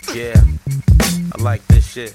Yeah, I like this shit.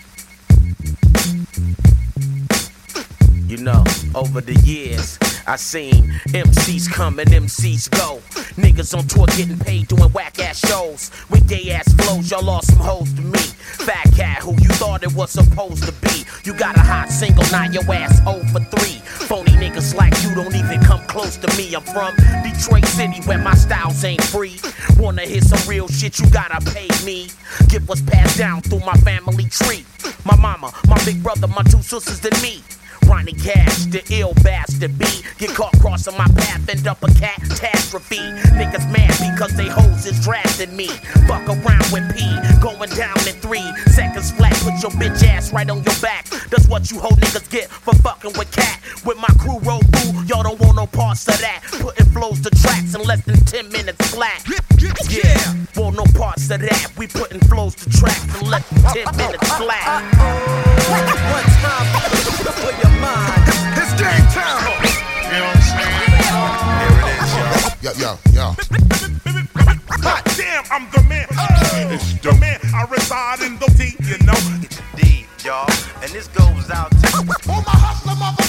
You know, over the years, I seen MCs come and MCs go. Niggas on tour getting paid doing whack-ass shows. With gay-ass flows, y'all lost some hoes to me. Fat cat, who you thought it was supposed to be. You got a hot single, now your ass 0 for 3. Phony niggas like you don't even come close to me. I'm from Detroit City where my styles ain't free. Wanna hear some real shit, you gotta pay me. Get what's passed down through my family tree. My mama, my big brother, my 2 sisters, and me. Ronnie Cash, the ill bastard B. Get caught crossing my path, end up a catastrophe. Niggas mad because they hoes is drafting me. Fuck around with P, going down in 3 seconds flat. Put your bitch ass right on your back. That's what you hoe niggas get for fucking with cat. With my crew roll through, y'all don't want no parts of that. Putting flows to tracks in less than 10 minutes flat. Yeah, want no parts of that. We putting flows to tracks in less than 10 minutes flat. One time for your mind. It's game time. You know what I'm saying? Here it is, y'all. Yo. God damn, I'm the man. It's the man. I reside in the D, you know. It's D, y'all. And this goes out to Oh, my hustler, mother.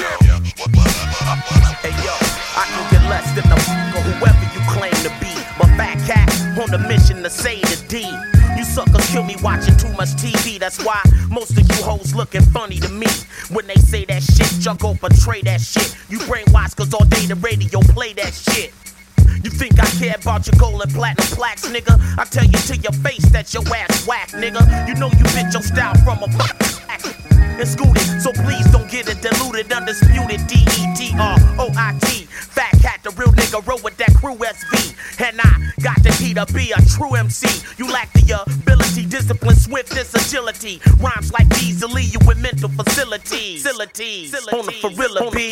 Hey yo, I can get less than a or whoever you claim to be. But fat cat on the mission to say the D. You suckers kill me watching too much TV. That's why most of you hoes looking funny to me. When they say that shit, y'all go portray that shit. You brainwashed cause all day the radio play that shit. You think I care about your gold and platinum plaques, nigga? I tell you to your face that your ass whack, nigga. You know you bit your style from a and scooted, so please don't get it diluted. Undisputed DETROIT. Fat cat, the real nigga, roll with that crew SV. And I got the key to be a true MC. You lack the ability, discipline, swiftness, agility. Rhymes like easily you with mental facilities. On the Ferrilla B.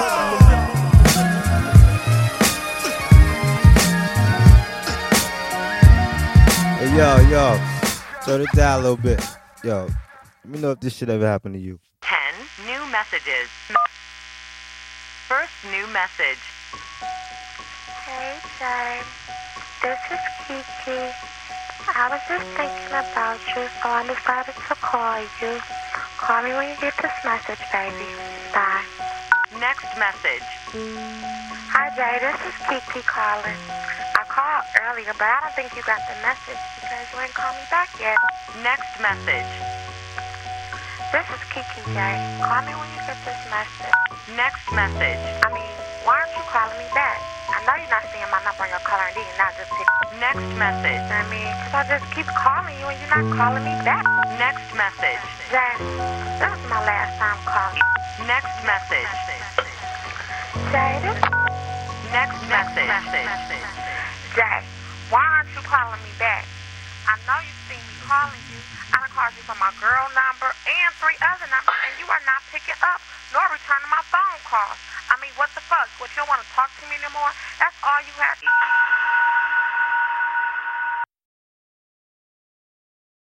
Hey, yo, turn it down a little bit. Yo, let me know if this shit ever happened to you. 10 new messages. First new message. Hey, James. This is Kiki. I was just thinking about you, so I decided to call you. Call me when you get this message, baby. Bye. Next message. Hi, Jay. This is Kiki calling. I called earlier, but I don't think you got the message because you ain't called me back yet. Next message. This is Kiki, Jay. Call me when you get this message. Next message. I mean, why aren't you calling me back? I know you're not seeing my number on your caller ID and not just pick. Next message. I mean, because I just keep calling you and you're not calling me back. Next message. Jay, this is my last time calling. Next message. Jay, this... Next message. Jay, why aren't you calling me back? I know you see me calling you. I done called you from my girl number and 3 other numbers, and you are not picking up nor returning my phone calls. I mean, what the fuck? What, you don't want to talk to me anymore? That's all you have to